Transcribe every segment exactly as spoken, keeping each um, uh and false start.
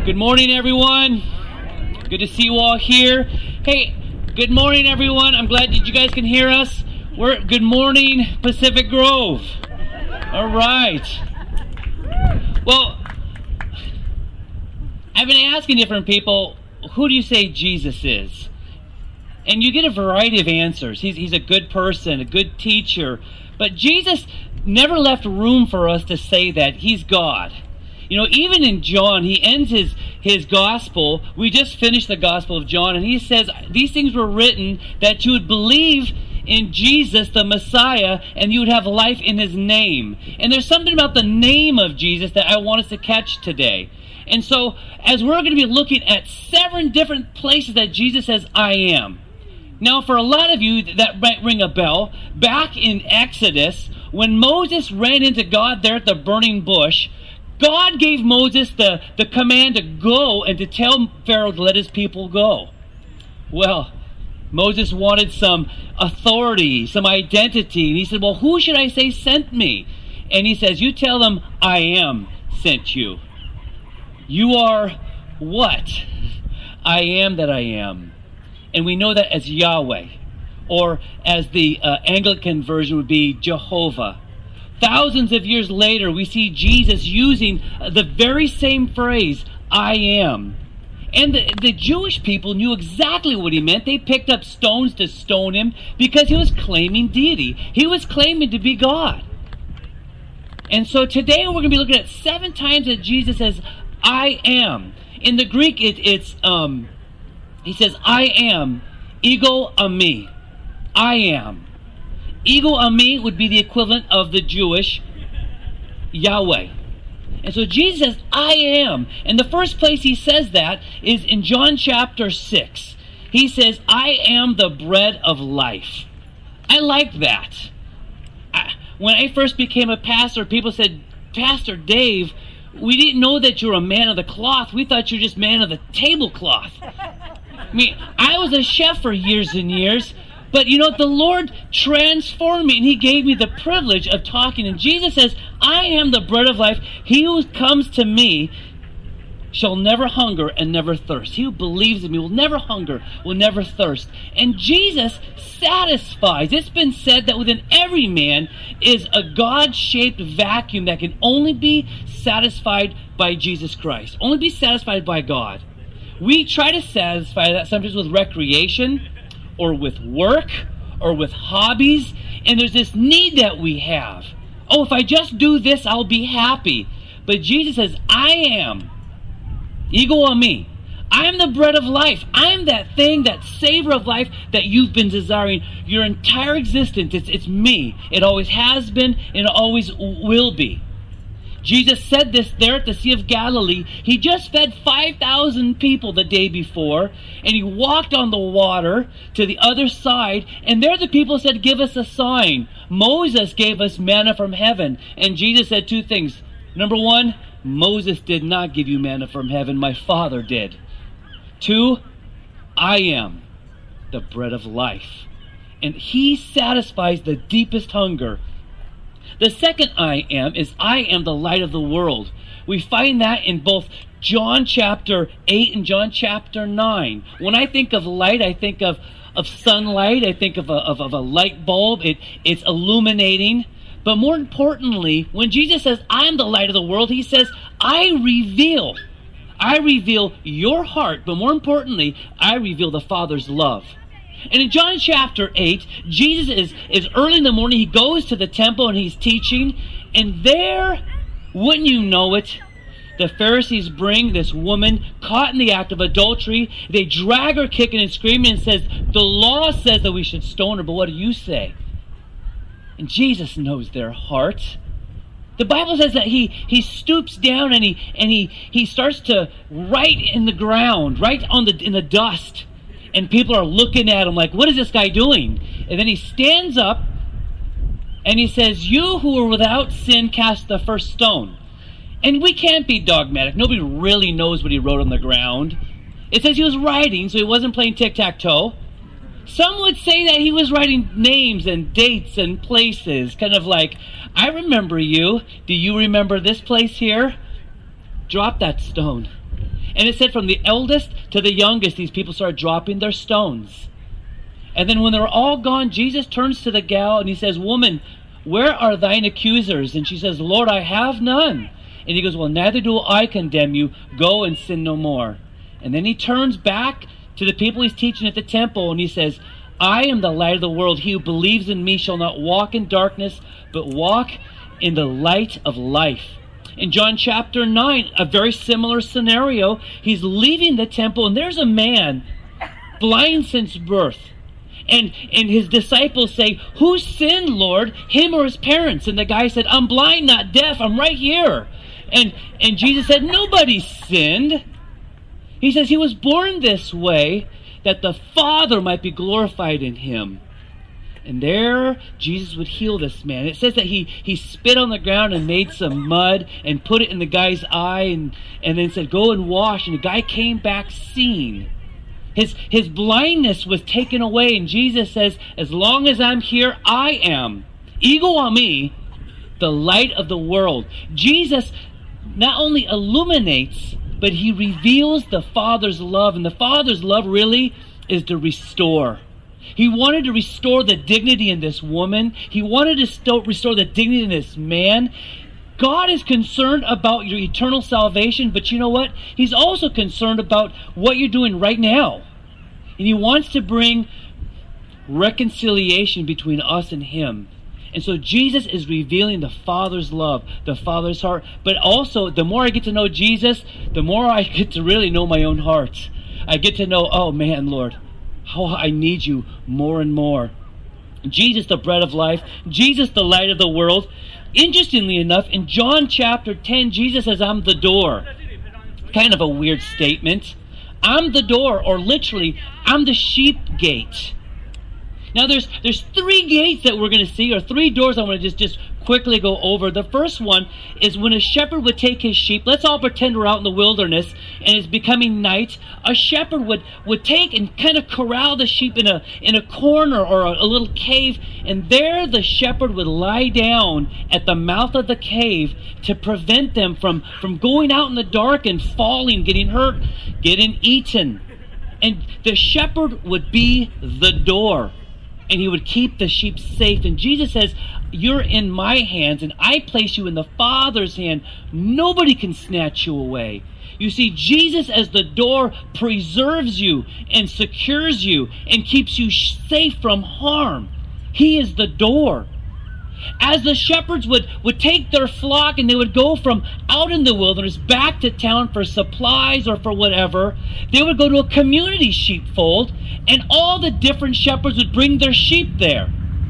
Good morning, everyone. Good to see you all here. Hey, good morning, everyone. I'm glad that you guys can hear us. We're good morning, Pacific Grove. All right. Well, I've been asking different people, who do you say Jesus is? And you get a variety of answers. He's, he's a good person, a good teacher. But Jesus never left room for us to say that he's God. You know, even in John, he ends his, his gospel. We just finished the Gospel of John, and he says, these things were written that you would believe in Jesus, the Messiah, and you would have life in his name. And there's something about the name of Jesus that I want us to catch today. And so, as we're going to be looking at seven different places that Jesus says, I am. Now, for a lot of you, that might ring a bell. Back in Exodus, when Moses ran into God there at the burning bush, God gave Moses the, the command to go and to tell Pharaoh to let his people go. Well, Moses wanted some authority, some identity. And he said, well, who should I say sent me? And he says, you tell them, I am sent you. You are what? I am that I am. And we know that as Yahweh. Or as the uh, Anglican version would be Jehovah. Thousands of years later, we see Jesus using the very same phrase, I am. And the, the Jewish people knew exactly what he meant. They picked up stones to stone him because he was claiming deity. He was claiming to be God. And so today we're going to be looking at seven times that Jesus says, I am. In the Greek, it, it's um, he says, I am, ego eimi. I am. Ego eimi would be the equivalent of the Jewish Yahweh. And so Jesus says, I am. And the first place he says that is in John chapter six. He says, I am the bread of life. I like that. I, when I first became a pastor, people said, Pastor Dave, we didn't know that you're a man of the cloth. We thought you were just man of the tablecloth. I mean, I was a chef for years and years. But you know, the Lord transformed me and he gave me the privilege of talking. And Jesus says, I am the bread of life. He who comes to me shall never hunger and never thirst. He who believes in me will never hunger, will never thirst. And Jesus satisfies. It's been said that within every man is a God-shaped vacuum that can only be satisfied by Jesus Christ. Only be satisfied by God. We try to satisfy that sometimes with recreation, or with work, or with hobbies, and there's this need that we have. Oh, if I just do this, I'll be happy. But Jesus says, I am, ego eimi. I am the bread of life. I am that thing, that savor of life that you've been desiring your entire existence. It's, it's me. It always has been, and it always will be. Jesus said this there at the Sea of Galilee. He just fed five thousand people the day before, and he walked on the water to the other side, and there the people said, give us a sign. Moses gave us manna from heaven, and Jesus said two things. Number one, Moses did not give you manna from heaven. My Father did. Two, I am the bread of life, and he satisfies the deepest hunger. The second I am is I am the light of the world. We find that in both John chapter eight and John chapter nine. When I think of light, I think of, of sunlight. I think of a, of, of a light bulb. It, it's illuminating. But more importantly, when Jesus says, I am the light of the world, he says, I reveal. I reveal your heart. But more importantly, I reveal the Father's love. And in John chapter eight, Jesus is, is early in the morning. He goes to the temple and he's teaching. And there, wouldn't you know it, the Pharisees bring this woman caught in the act of adultery. They drag her kicking and screaming and says, the law says that we should stone her, but what do you say? And Jesus knows their heart. The Bible says that he, he stoops down and he and he, he starts to write in the ground, right on the in the dust. And people are looking at him like, what is this guy doing? And then he stands up and he says, you who are without sin, cast the first stone. And we can't be dogmatic. Nobody really knows what he wrote on the ground. It says he was writing, so he wasn't playing tic-tac-toe. Some would say that he was writing names and dates and places, kind of like, I remember you. Do you remember this place here? Drop that stone. And it said from the eldest to the youngest, these people started dropping their stones. And then when they were all gone, Jesus turns to the gal and he says, "Woman, where are thine accusers?" And she says, "Lord, I have none." And he goes, "Well, neither do I condemn you. Go and sin no more." And then he turns back to the people he's teaching at the temple and he says, "I am the light of the world. He who believes in me shall not walk in darkness, but walk in the light of life." In John chapter nine, a very similar scenario. He's leaving the temple and there's a man blind since birth. And, and his disciples say, "Who sinned, Lord, him or his parents?" And the guy said, "I'm blind, not deaf. I'm right here." And, and Jesus said, "Nobody sinned." He says he was born this way that the Father might be glorified in him. And there, Jesus would heal this man. It says that he, he spit on the ground and made some mud and put it in the guy's eye and, and then said, "Go and wash." And the guy came back seeing. His, his blindness was taken away. And Jesus says, "As long as I'm here, I am, ego on me, the light of the world." Jesus not only illuminates, but he reveals the Father's love. And the Father's love really is to restore. He wanted to restore the dignity in this woman. He wanted to st- restore the dignity in this man. God is concerned about your eternal salvation, but you know what? He's also concerned about what you're doing right now. And he wants to bring reconciliation between us and him. And so Jesus is revealing the Father's love, the Father's heart. But also, the more I get to know Jesus, the more I get to really know my own heart. I get to know, oh man, Lord, how I need you more and more. Jesus, the bread of life. Jesus, the light of the world. Interestingly enough, in John chapter ten, Jesus says, "I'm the door." Kind of a weird statement. I'm the door, or literally, I'm the sheep gate. Now there's there's three gates that we're going to see, or three doors I want to just, just quickly go over. The first one is when a shepherd would take his sheep. Let's all pretend we're out in the wilderness and it's becoming night. A shepherd would, would take and kind of corral the sheep in a in a corner or a, a little cave, and there the shepherd would lie down at the mouth of the cave to prevent them from, from going out in the dark and falling, getting hurt, getting eaten. And the shepherd would be the door. And he would keep the sheep safe. And Jesus says, "You're in my hands, and I place you in the Father's hand. Nobody can snatch you away." You see, Jesus as the door preserves you and secures you and keeps you safe from harm. He is the door. As the shepherds would, would take their flock and they would go from out in the wilderness back to town for supplies or for whatever, they would go to a community sheepfold, and all the different shepherds would bring their sheep there.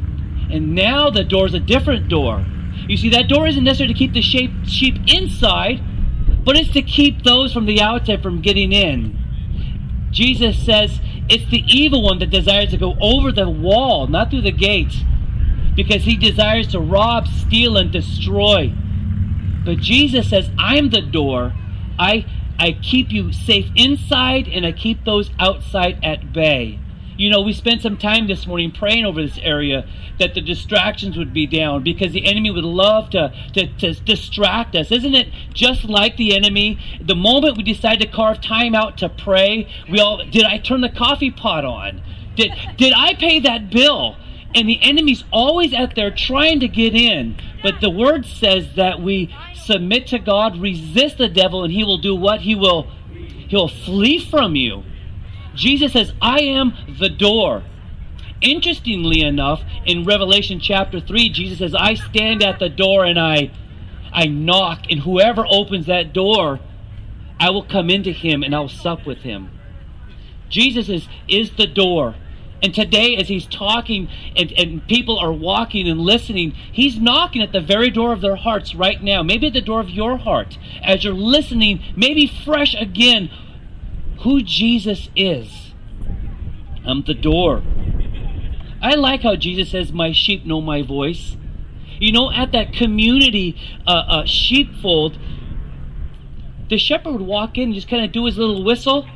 And now the door is a different door. You see, that door isn't necessarily to keep the sheep, sheep inside, but it's to keep those from the outside from getting in. Jesus says it's the evil one that desires to go over the wall, not through the gates, because he desires to rob, steal, and destroy. But Jesus says, "I'm the door. I, I keep you safe inside, and I keep those outside at bay." You know, we spent some time this morning praying over this area that the distractions would be down, because the enemy would love to, to, to distract us. Isn't it just like the enemy? The moment we decide to carve time out to pray, we all, did I turn the coffee pot on? Did, did I pay that bill? And the enemy's always out there trying to get in. But the word says that we submit to God, resist the devil, and he will do what? He will, he'll flee from you. Jesus says, "I am the door." Interestingly enough, in Revelation chapter three, Jesus says, "I stand at the door and I, I knock, and whoever opens that door, I will come into him and I will sup with him." Jesus is, is the door. And today, as he's talking and, and people are walking and listening, he's knocking at the very door of their hearts right now. Maybe at the door of your heart. As you're listening, maybe fresh again, who Jesus is. I'm the door. I like how Jesus says, "My sheep know my voice." You know, at that community uh, uh, sheepfold, the shepherd would walk in and just kind of do his little whistle.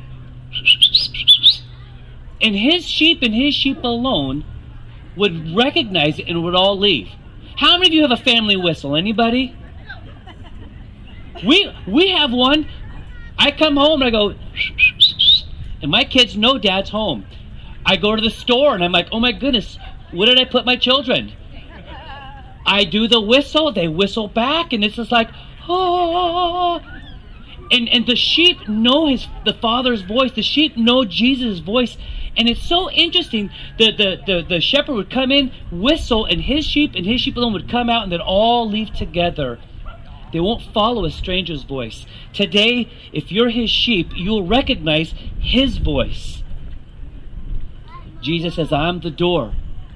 And his sheep and his sheep alone would recognize it and would all leave. How many of you have a family whistle? Anybody? We we have one. I come home and I go, and my kids know Dad's home. I go to the store and I'm like, oh my goodness, where did I put my children? I do the whistle, they whistle back, and it's just like, oh. And and the sheep know his the Father's voice. The sheep know Jesus' voice. And it's so interesting. The, the, the, the shepherd would come in, whistle, and his sheep and his sheep alone would come out and they'd all leave together. They won't follow a stranger's voice. Today, if you're his sheep, you'll recognize his voice. Jesus says, I'm the door.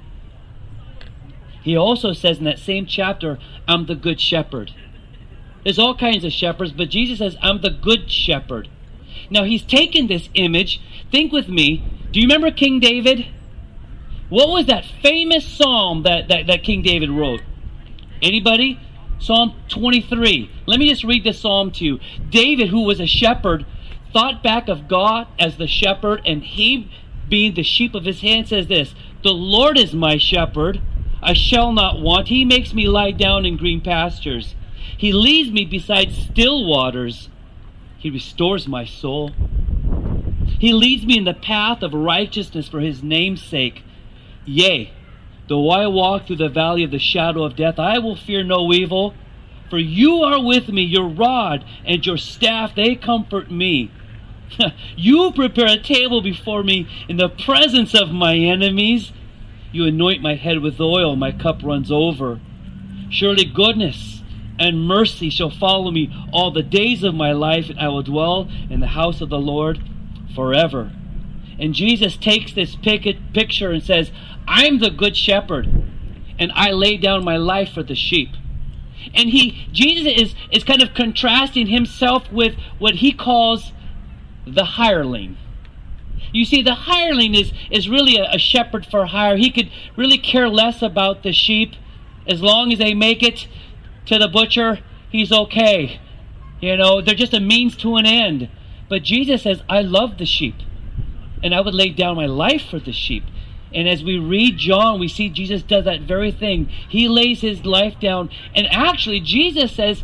He also says in that same chapter, I'm the good shepherd. There's all kinds of shepherds, but Jesus says, I'm the good shepherd. Now, he's taken this image. Think with me. Do you remember King David? What was that famous psalm that, that, that King David wrote? Anybody? Psalm twenty-three. Let me just read this psalm to you. David, who was a shepherd, thought back of God as the shepherd, and he, being the sheep of his hand, says this, the Lord is my shepherd, I shall not want. He makes me lie down in green pastures. He leads me beside still waters. He restores my soul. He leads me in the path of righteousness for his name's sake. Yea, though I walk through the valley of the shadow of death, I will fear no evil. For you are with me, your rod and your staff, they comfort me. You prepare a table before me in the presence of my enemies. You anoint my head with oil, my cup runs over. Surely goodness and mercy shall follow me all the days of my life, and I will dwell in the house of the Lord forever. And Jesus takes this picture and says, I'm the good shepherd, and I lay down my life for the sheep. And he, Jesus is, is kind of contrasting himself with what he calls the hireling. You see, the hireling is, is really a, a shepherd for hire. He could really care less about the sheep. As long as they make it to the butcher, he's okay. You know, they're just a means to an end. But Jesus says, I love the sheep, and I would lay down my life for the sheep. And as we read John, we see Jesus does that very thing. He lays his life down. And actually, Jesus says,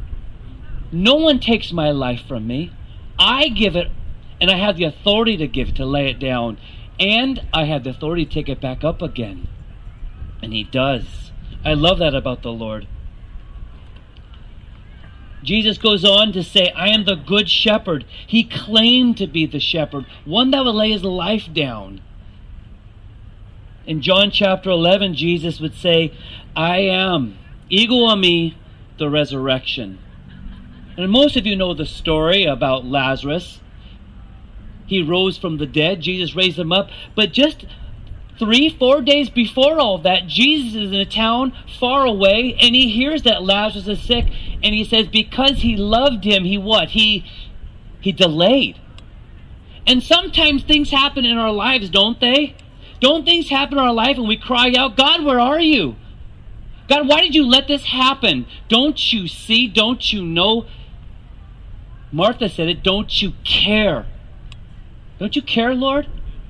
no one takes my life from me. I give it, and I have the authority to give it, to lay it down. And I have the authority to take it back up again. And he does. I love that about the Lord. Jesus goes on to say, I am the good shepherd. He claimed to be the shepherd, one that would lay his life down. In John chapter eleven, Jesus would say, I am, ego eimi, the resurrection. And most of you know the story about Lazarus. He rose from the dead. Jesus raised him up. But just three, four days before all that, Jesus is in a town far away, and he hears that Lazarus is sick, and he says because he loved him, he what? He, he delayed. And sometimes things happen in our lives, don't they? Don't things happen in our life and we cry out, God, where are you? God, why did you let this happen? Don't you see? Don't you know? Martha said it, don't you care? Don't you care, Lord?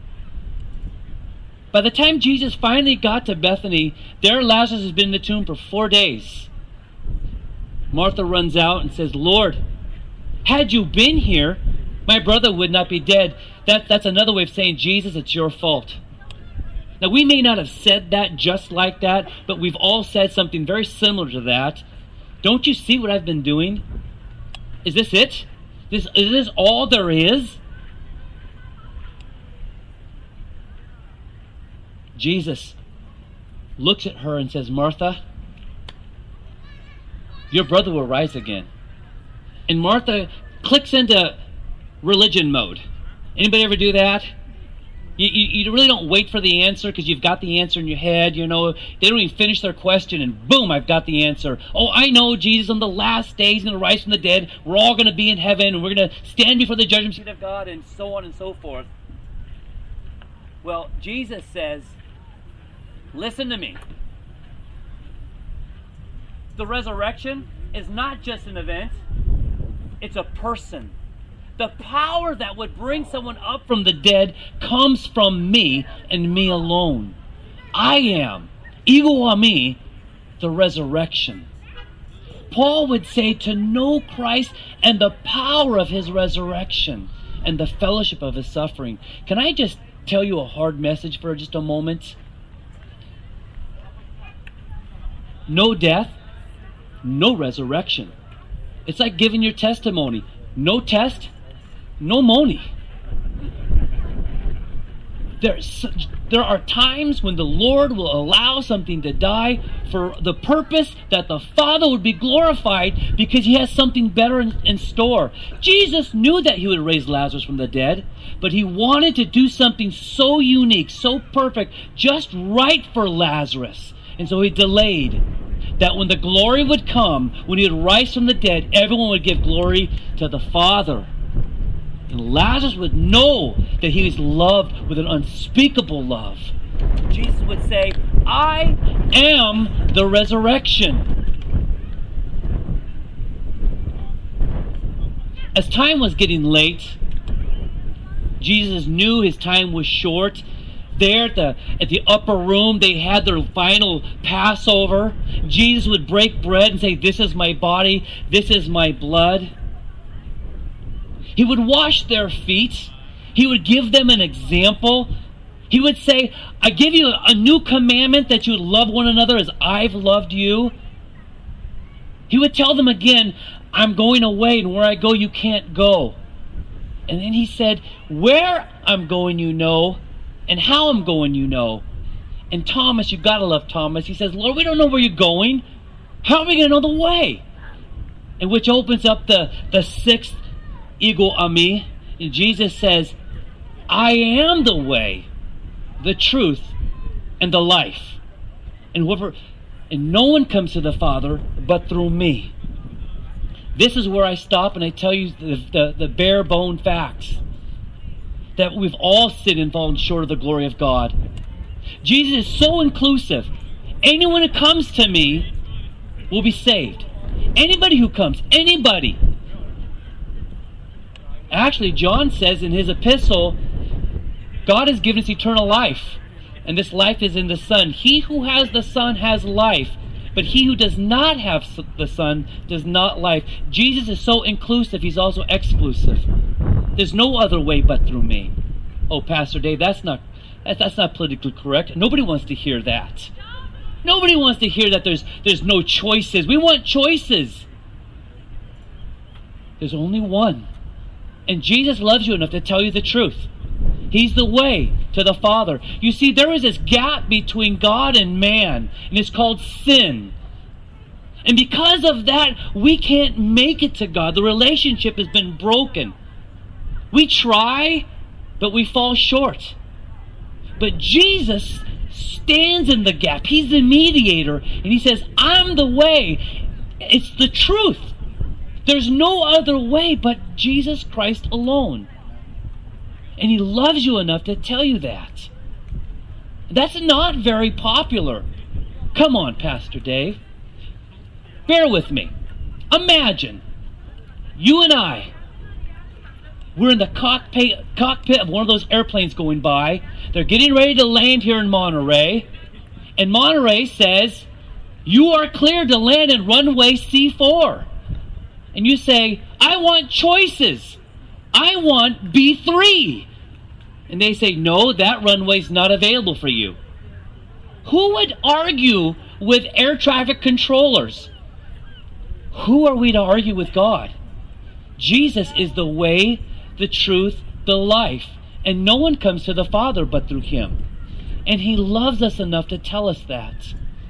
By the time Jesus finally got to Bethany, there Lazarus has been in the tomb for four days. Martha runs out and says, Lord, had you been here, my brother would not be dead. That, that's another way of saying, Jesus, it's your fault. Now, we may not have said that just like that, but we've all said something very similar to that. Don't you see what I've been doing? Is this it? This, is this all there is? Jesus looks at her and says, Martha, your brother will rise again. And Martha clicks into religion mode. Anybody ever do that? You, you, you really don't wait for the answer because you've got the answer in your head. You know, they don't even finish their question and boom, I've got the answer. Oh, I know Jesus on the last day, he's going to rise from the dead. We're all going to be in heaven and we're going to stand before the judgment seat of God and so on and so forth. Well, Jesus says, listen to me. The resurrection is not just an event. It's a person. The power that would bring someone up from the dead comes from me and me alone. I am, ego eimi, the resurrection. Paul would say to know Christ and the power of his resurrection and the fellowship of his suffering. Can I just tell you a hard message for just a moment? No death, no resurrection. It's like giving your testimony. No test, no money. There's, there are times when the Lord will allow something to die for the purpose that the Father would be glorified because he has something better in, in store. Jesus knew that he would raise Lazarus from the dead, but he wanted to do something so unique, so perfect, just right for Lazarus. And so he delayed. That when the glory would come, when he would rise from the dead, everyone would give glory to the Father. And Lazarus would know that he was loved with an unspeakable love. Jesus would say, I am the resurrection. As time was getting late, Jesus knew his time was short. There at the, at the upper room, they had their final Passover. Jesus would break bread and say, this is my body, this is my blood. He would wash their feet. He would give them an example. He would say, I give you a new commandment that you love one another as I've loved you. He would tell them again, I'm going away, and where I go you can't go. And then he said, where I'm going you know, and how I'm going, you know. And Thomas, you've got to love Thomas. He says, Lord, we don't know where you're going. How are we going to know the way? And which opens up the, the sixth ego ami. And Jesus says, I am the way, the truth, and the life. And whoever, and no one comes to the Father but through me. This is where I stop and I tell you the, the, the bare bone facts. That we've all sinned and fallen short of the glory of God. Jesus is so inclusive. Anyone who comes to me will be saved. Anybody who comes, anybody. Actually, John says in his epistle, God has given us eternal life, and this life is in the Son. He who has the Son has life, but he who does not have the Son does not life. Jesus is so inclusive, he's also exclusive. There's no other way but through me. Oh, Pastor Dave, that's not that's, that's not politically correct. Nobody wants to hear that. Nobody wants to hear that there's there's no choices. We want choices. There's only one. And Jesus loves you enough to tell you the truth. He's the way to the Father. You see, there is this gap between God and man, and it's called sin. And because of that, we can't make it to God. The relationship has been broken. We try, but we fall short. But Jesus stands in the gap. He's the mediator. And he says, I'm the way. It's the truth. There's no other way but Jesus Christ alone. And he loves you enough to tell you that. That's not very popular. Come on, Pastor Dave. Bear with me. Imagine you and I, we're in the cockpit, cockpit of one of those airplanes going by. They're getting ready to land here in Monterey. And Monterey says, you are cleared to land in runway C four. And you say, I want choices. I want B three. And they say, no, that runway's not available for you. Who would argue with air traffic controllers? Who are we to argue with God? Jesus is the way, the truth, the life. And no one comes to the Father but through him. And he loves us enough to tell us that.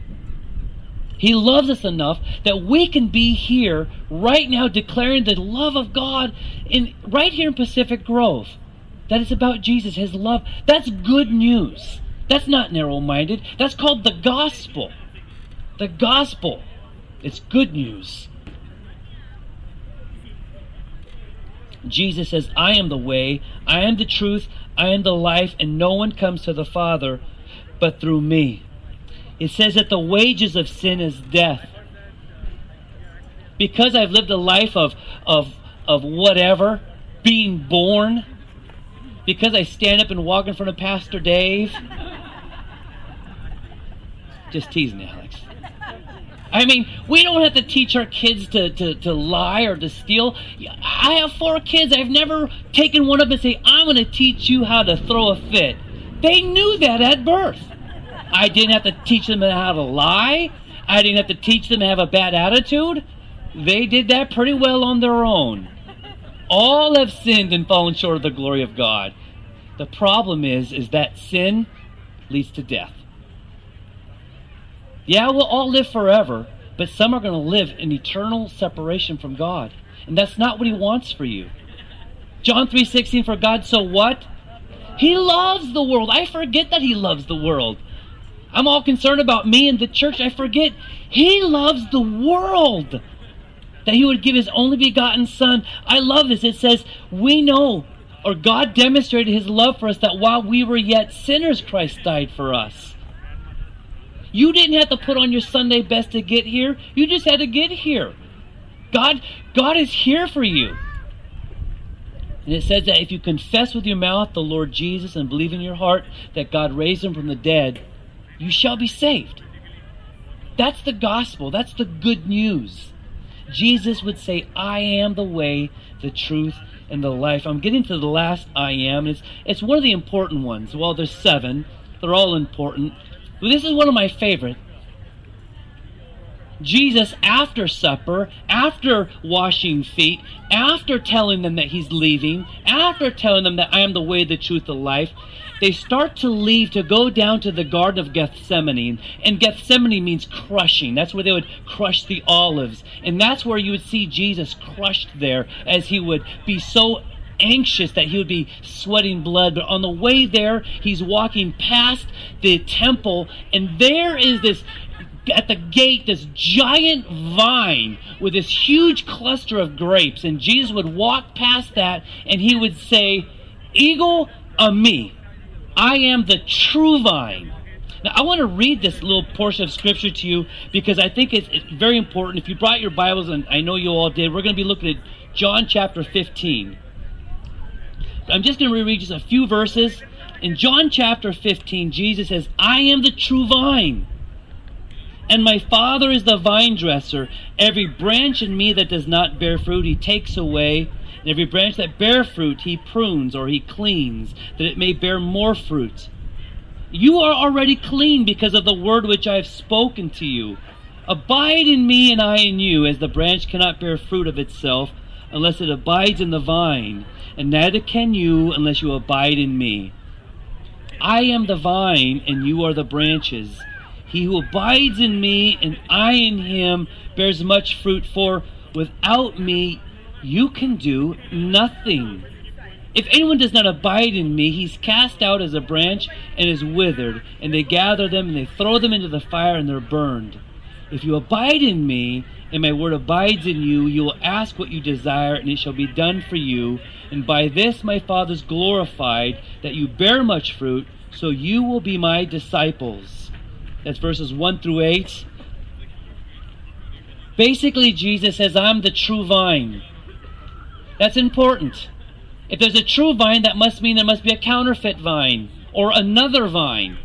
He loves us enough that we can be here right now declaring the love of God in right here in Pacific Grove. That it's about Jesus, his love. That's good news. That's not narrow-minded. That's called the gospel. The gospel. It's good news. Jesus says, I am the way, I am the truth, I am the life, and no one comes to the Father but through me. It says that the wages of sin is death. Because I've lived a life of, of, of whatever, being born, because I stand up and walk in front of Pastor Dave. Just teasing, Alex. I mean, we don't have to teach our kids to, to, to lie or to steal. I have four kids. I've never taken one up and say, I'm going to teach you how to throw a fit. They knew that at birth. I didn't have to teach them how to lie. I didn't have to teach them to have a bad attitude. They did that pretty well on their own. All have sinned and fallen short of the glory of God. The problem is, is that sin leads to death. Yeah, we'll all live forever, but some are going to live in eternal separation from God. And that's not what He wants for you. John three sixteen, for God so what? He loves the world. I forget that He loves the world. I'm all concerned about me and the church. I forget He loves the world. That He would give His only begotten Son. I love this. It says, we know, or God demonstrated His love for us, that while we were yet sinners, Christ died for us. You didn't have to put on your Sunday best to get here. You just had to get here. God, God is here for you. And it says that if you confess with your mouth the Lord Jesus and believe in your heart that God raised Him from the dead, you shall be saved. That's the gospel. That's the good news. Jesus would say, I am the way, the truth, and the life. I'm getting to the last I am. It's, it's one of the important ones. Well, there's seven. They're all important. But this is one of my favorite. Jesus, after supper, after washing feet, after telling them that He's leaving, after telling them that I am the way, the truth, the life, they start to leave to go down to the Garden of Gethsemane. And Gethsemane means crushing. That's where they would crush the olives. And that's where you would see Jesus crushed there, as He would be so anxious that He would be sweating blood. But on the way there, He's walking past the temple, and there is this, at the gate, this giant vine with this huge cluster of grapes. And Jesus would walk past that, and He would say, Ego a me. I am the true vine. Now, I want to read this little portion of Scripture to you because I think it's, it's very important. If you brought your Bibles, and I know you all did, we're going to be looking at John chapter fifteen. I'm just going to reread just a few verses. In John chapter fifteen, Jesus says, I am the true vine, and my Father is the vine dresser. Every branch in me that does not bear fruit, He takes away. And every branch that bear fruit, He prunes, or He cleans, that it may bear more fruit. You are already clean because of the word which I have spoken to you. Abide in me, and I in you, as the branch cannot bear fruit of itself unless it abides in the vine, and neither can you unless you abide in me. I am the vine, and you are the branches. He who abides in me, and I in him, bears much fruit, for without me you can do nothing. If anyone does not abide in me, he's cast out as a branch and is withered, and they gather them and they throw them into the fire, and they're burned. If you abide in me, and my word abides in you, you will ask what you desire, and it shall be done for you. And by this my Father is glorified, that you bear much fruit, so you will be my disciples. That's verses one through eight. Basically, Jesus says, I'm the true vine. That's important. If there's a true vine, that must mean there must be a counterfeit vine, or another vine.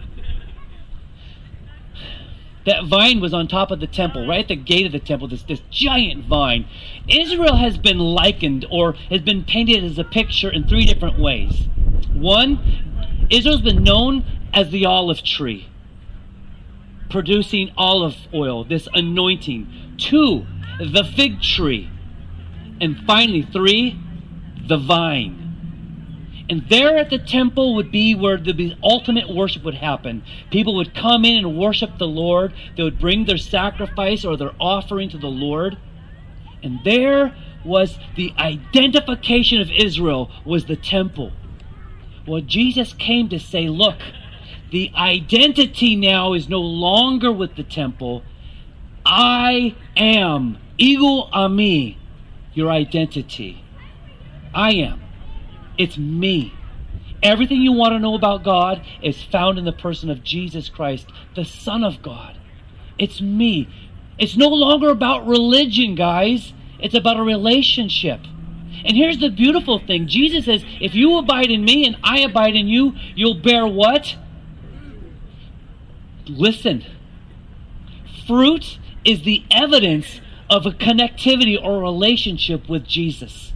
That vine was on top of the temple, right at the gate of the temple, this, this giant vine. Israel has been likened, or has been painted as a picture in three different ways. One, Israel's been known as the olive tree, producing olive oil, this anointing. Two, the fig tree. And finally, three, the vine. And there at the temple would be where the ultimate worship would happen. People would come in and worship the Lord. They would bring their sacrifice or their offering to the Lord. And there was the identification of Israel, was the temple. Well, Jesus came to say, look, the identity now is no longer with the temple. I am, ego ami, your identity. I am. It's me. Everything you want to know about God is found in the person of Jesus Christ, the Son of God. It's me. It's no longer about religion, guys. It's about a relationship. And here's the beautiful thing. Jesus says, if you abide in me and I abide in you, you'll bear what? Listen. Fruit is the evidence of a connectivity or relationship with Jesus.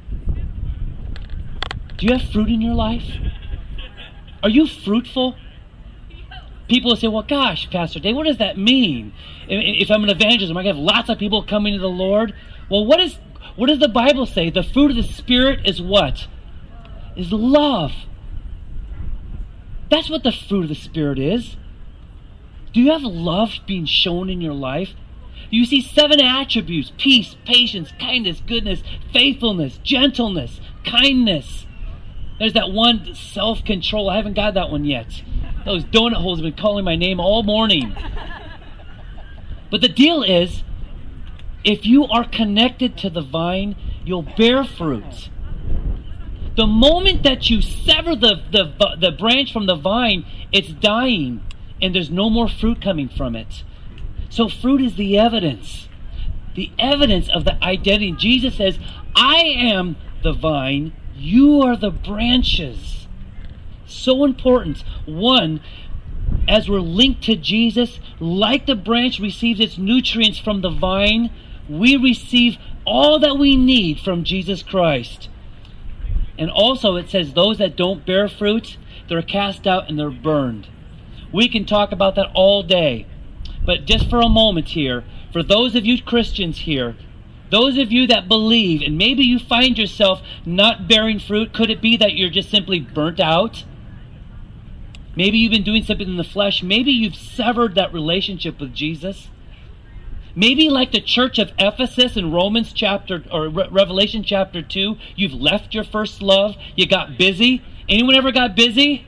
Do you have fruit in your life? Are you fruitful? People will say, well, gosh, Pastor Dave, what does that mean? If I'm an evangelist, am I going to have lots of people coming to the Lord? Well, what is what does the Bible say? The fruit of the Spirit is what? Is love. That's what the fruit of the Spirit is. Do you have love being shown in your life? You see seven attributes: peace, patience, kindness, goodness, faithfulness, gentleness, kindness. There's that one, self-control. I haven't got that one yet. Those donut holes have been calling my name all morning. But the deal is, if you are connected to the vine, you'll bear fruit. The moment that you sever the, the, the branch from the vine, it's dying, and there's no more fruit coming from it. So fruit is the evidence. The evidence of the identity. Jesus says, I am the vine, you are the branches. So important. One, as we're linked to Jesus, like the branch receives its nutrients from the vine, we receive all that we need from Jesus Christ. And also it says those that don't bear fruit, they're cast out and they're burned. We can talk about that all day. But just for a moment here, for those of you Christians here, those of you that believe, and maybe you find yourself not bearing fruit, could it be that you're just simply burnt out? Maybe you've been doing something in the flesh. Maybe you've severed that relationship with Jesus. Maybe like the church of Ephesus in Romans chapter, or Re- Revelation chapter two, you've left your first love. You got busy. Anyone ever got busy?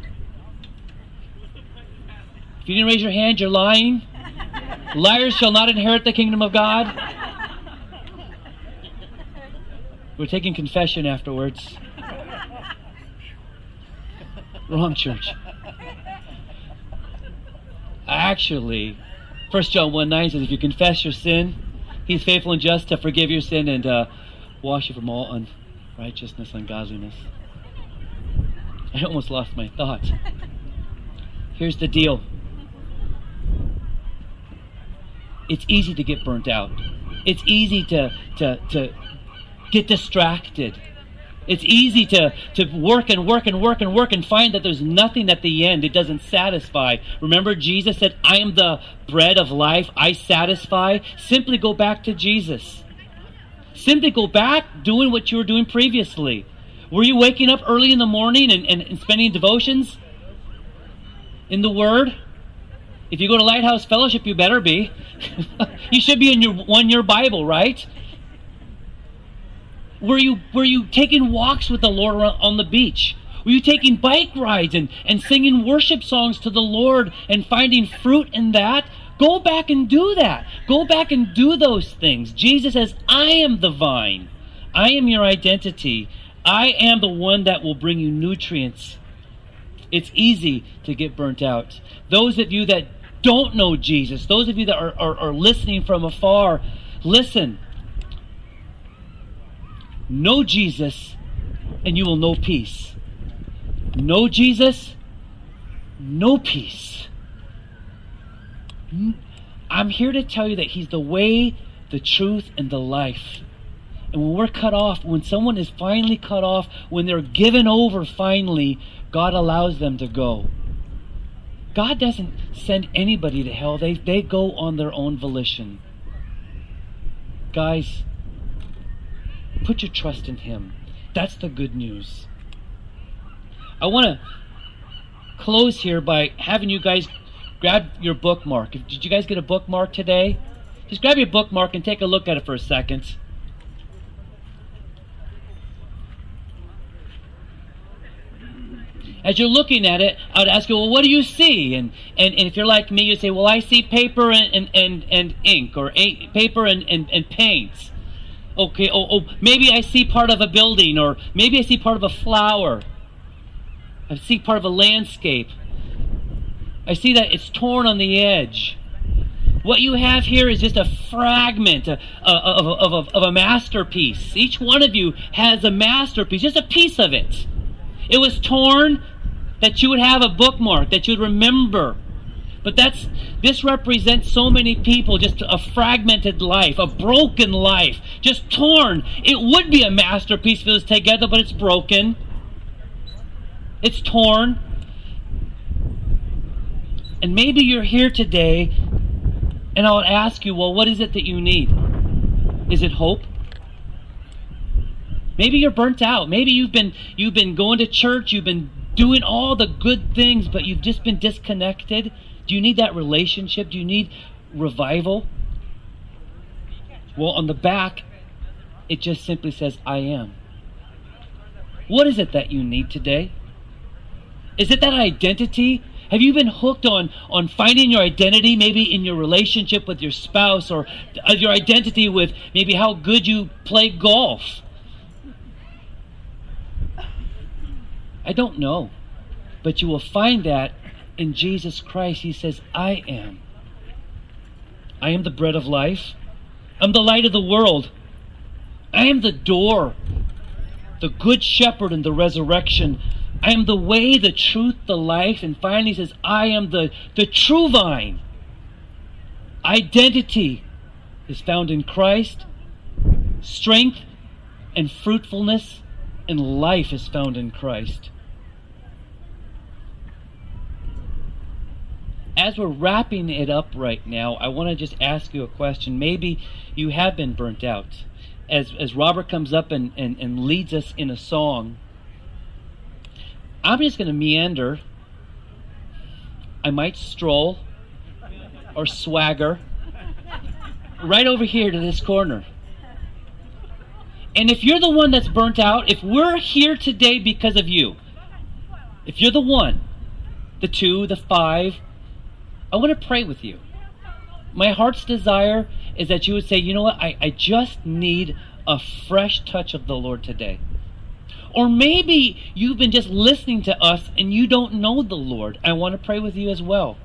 If you didn't raise your hand, you're lying. Liars shall not inherit the kingdom of God. We're taking confession afterwards. Wrong church. Actually, First John one nine says, if you confess your sin, He's faithful and just to forgive your sin and uh, wash you from all unrighteousness, ungodliness. I almost lost my thought. Here's the deal. It's easy to get burnt out. It's easy to to to get distracted. It's easy to, to work and work and work and work and find that there's nothing at the end. It doesn't satisfy. Remember, Jesus said, I am the bread of life. I satisfy. Simply go back to Jesus. Simply go back doing what you were doing previously. Were you waking up early in the morning and, and, and spending devotions in the Word? If you go to Lighthouse Fellowship, you better be. You should be in your one-year Bible, right? Were you were you taking walks with the Lord on the beach? Were you taking bike rides and, and singing worship songs to the Lord and finding fruit in that? Go back and do that. Go back and do those things. Jesus says, I am the vine. I am your identity. I am the one that will bring you nutrients. It's easy to get burnt out. Those of you that don't know Jesus, those of you that are, are, are listening from afar, listen. Know Jesus, and you will know peace. Know Jesus, know peace. I'm here to tell you that He's the way, the truth, and the life. And when we're cut off, when someone is finally cut off, when they're given over finally, God allows them to go. God doesn't send anybody to hell. They, they go on their own volition. Guys, put your trust in Him. That's the good news. I want to close here by having you guys grab your bookmark. Did you guys get a bookmark today? Just grab your bookmark and take a look at it for a second. As you're looking at it, I would ask you, well, what do you see? And and, and if you're like me, you say, well, I see paper and, and, and, and ink, or a, paper and, and, and paints. Okay, oh, oh, maybe I see part of a building, or maybe I see part of a flower. I see part of a landscape. I see that it's torn on the edge. What you have here is just a fragment of, of, of, of, of a masterpiece. Each one of you has a masterpiece, just a piece of it. It was torn that you would have a bookmark, that you would remember. But that's this represents so many people, just a fragmented life, a broken life, just torn. It would be a masterpiece if it was together, but it's broken. It's torn. And maybe you're here today, and I would ask you, well, what is it that you need? Is it hope? Maybe you're burnt out. Maybe you've been you've been going to church, you've been doing all the good things, but you've just been disconnected. Do you need that relationship? Do you need revival? Well, on the back, it just simply says, I am. What is it that you need today? Is it that identity? Have you been hooked on, on finding your identity, maybe in your relationship with your spouse, or your identity with maybe how good you play golf? I don't know. But you will find that in Jesus Christ. He says, I am. I am the bread of life. I'm the light of the world. I am the door, the good shepherd and the resurrection. I am the way, the truth, the life. And finally he says, I am the, the true vine. Identity is found in Christ. Strength and fruitfulness and life is found in Christ. As we're wrapping it up right now, I want to just ask you a question. Maybe you have been burnt out. As as Robert comes up and, and, and leads us in a song, I'm just going to meander. I might stroll or swagger right over here to this corner. And if you're the one that's burnt out, if we're here today because of you, if you're the one, the two, the five, I want to pray with you. My heart's desire is that you would say, you know what, I, I just need a fresh touch of the Lord today. Or maybe you've been just listening to us and you don't know the Lord. I want to pray with you as well.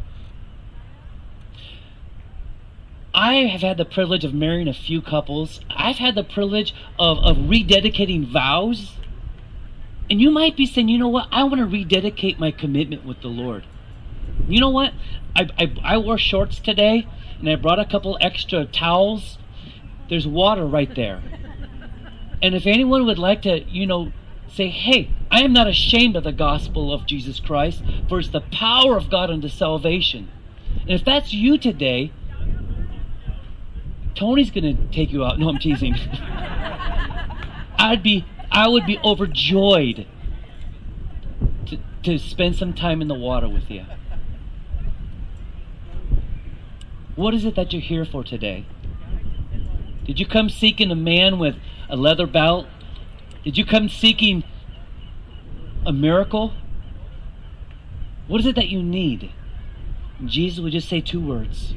I have had the privilege of marrying a few couples. I've had the privilege of, of rededicating vows. And you might be saying, you know what, I want to rededicate my commitment with the Lord. You know what? I, I, I wore shorts today, and I brought a couple extra towels. There's water right there. And if anyone would like to, you know, say, hey, I am not ashamed of the gospel of Jesus Christ, for it's the power of God unto salvation. And if that's you today, Tony's going to take you out. No, I'm teasing. I'd be, I would be overjoyed to, to spend some time in the water with you. What is it that you're here for today? Did you come seeking a man with a leather belt? Did you come seeking a miracle? What is it that you need? And Jesus would just say two words.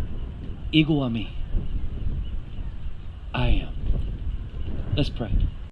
Ego a mi. I am. Let's pray.